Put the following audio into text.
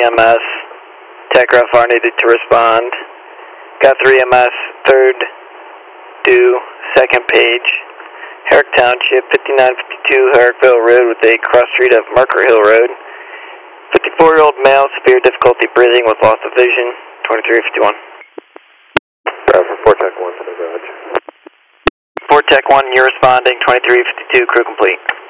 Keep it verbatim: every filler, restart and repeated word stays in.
M S. Tech Ref R needed to respond. Got three M S, third due, second page. Herrick Township, fifty-nine fifty-two Herrickville Road with a cross street of Marker Hill Road. fifty-four-year-old male, severe difficulty breathing with loss of vision, twenty-three fifty-one. Bravo, four Tech one to the garage. four Tech one, you're responding, twenty-three fifty-two, crew complete.